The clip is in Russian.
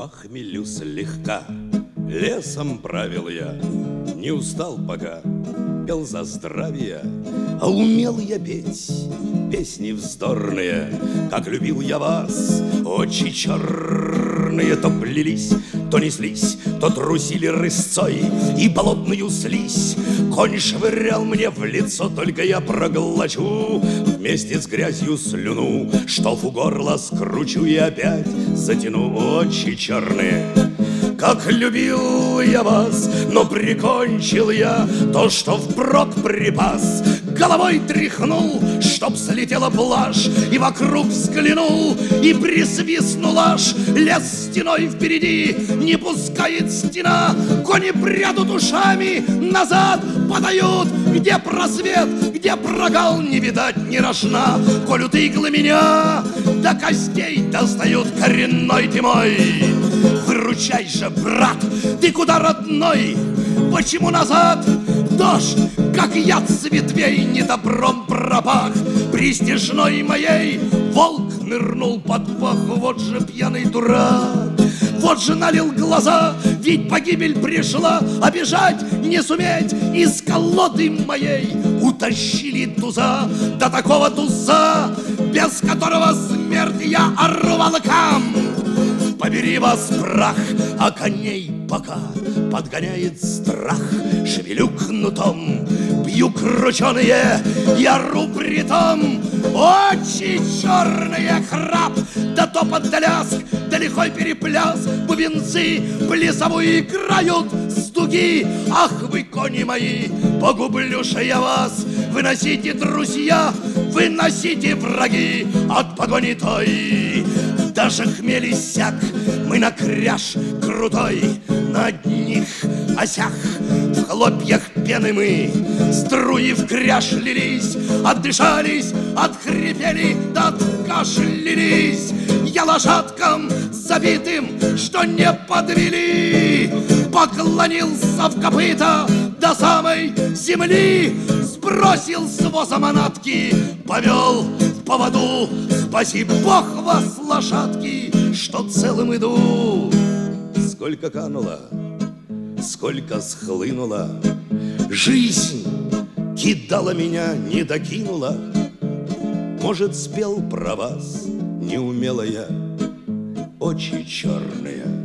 Похмелю слегка, лесом правил я, не устал пока, пел за здравие, а умел я петь песни вздорные, как любил я вас. Очи черные то плелись, то неслись, то трусили рысцой, и болотную слизь конь швырял мне в лицо, только я проглочу вместе с грязью слюну, штоф у горла скручу и опять затяну. Очи черные, как любил я вас, но прикончил я то, что впрок припас. Головой тряхнул, чтоб слетела блажь, и вокруг взглянул, и присвистнул аж. Лес стеной впереди, не пускает стена, кони прядут ушами, назад подают. Где просвет, где прогал, не видать ни рожна. Колют иглы меня, до костей достают, коренной ты мой. Выручай же, брат, ты куда, родной? Почему назад? Дождь, как яд с ветвей, недобром пропах. Престижной моей волк нырнул под пах. Вот же пьяный дурак, вот же налил глаза, ведь погибель пришла, а бежать не суметь. Из колоды моей утащили туза, до такого туза, без которого смерть я ору волкам. Побери вас, прах, а коней пока подгоняет страх. Шевелю кнутом, бью крученые, я ру притом. Очи черные, храп, да топот, да лязг, да лихой перепляс. Бубенцы плясовую играют с дуги. Ах вы, кони мои, погублю же я вас. Выносите, друзья, выносите, враги, от погони той. Даже хмель иссяк, мы на кряж крутой, на одних осях в хлопьях пены мы. Струи в кряж лились, отдышались, отхрипели, да откашлялись. Я лошадкам забитым, что не подвели, поклонился в копыта до самой земли. Сбросил с воза манатки, повел в поводу. Спаси Бог вас, лошадки, что целым иду. Сколько кануло, сколько схлынуло, жизнь кидала меня, не докинула. Может, спел про вас, не умела я. Очи черные,